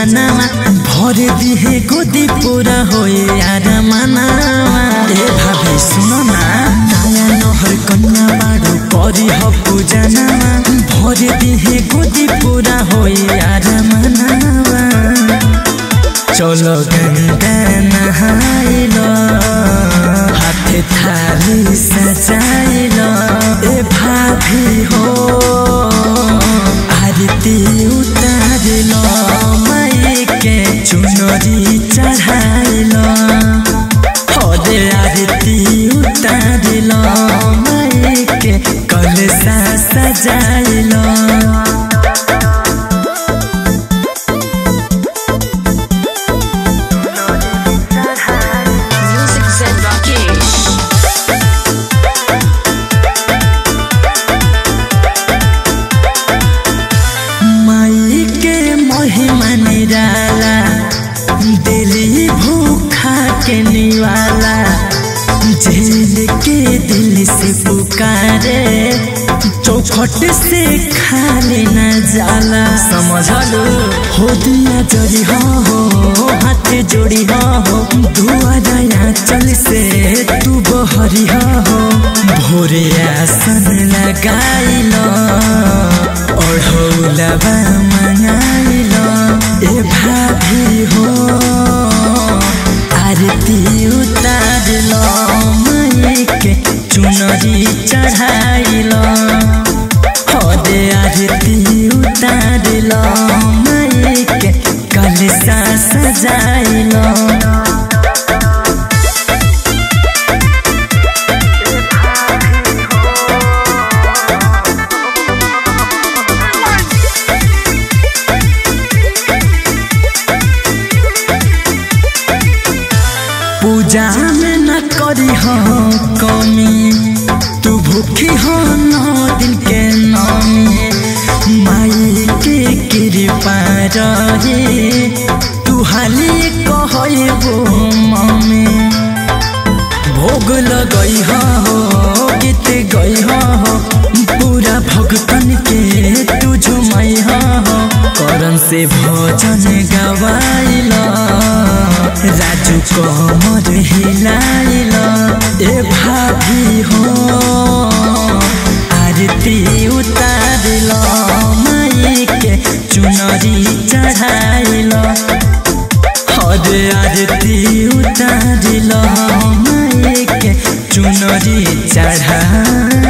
पूजनावा भर दिहे गोदी पूरा होए यार मनावा। ए भाभी सुनो ना नया नहर कन्या बाड़ू करी हो पूजनावा भर दिहे गोदी पूरा होए यार मनावा। चलो गंगा नहाइलो हाथे थाली सजाइलो ए भाभी हो आरती उतारिलो माई के चुनरी चढ़ाइलो होदे आरती उतारिलो माई के कलशा सजाइलो। दिली भूखा के निवाला जेल के दिल से पुकारे चौखट से खाली न जाला। समझ लो हो दिया जरी हो हाथ जोड़ी हो दुआरा चल से तू बहरी हो भोरे आसन लगाइलो ओढ़ौलबा मंगाइलो ए भाभी हो आरती उतारिलो माई के चुनरी चढ़ाइलो होदे आरती उतारिलो माई के कलशा सजाइलो। पूजा में न करी हो कमी तू भूखी हो 9 दिन के नमी माई के कृपा रही तू हाली कहबो मम्मी भोग लगई हो गीत गई हो पूरा भगतन के तू झुमई हो करन से भजन गवाइलो राजू कमर हिलाइलो ए भाभी हो आरती उतारिलो माई के चुनरी चढ़ाइलो होदे आरती उतारिलो माई के चुनरी चढ़ा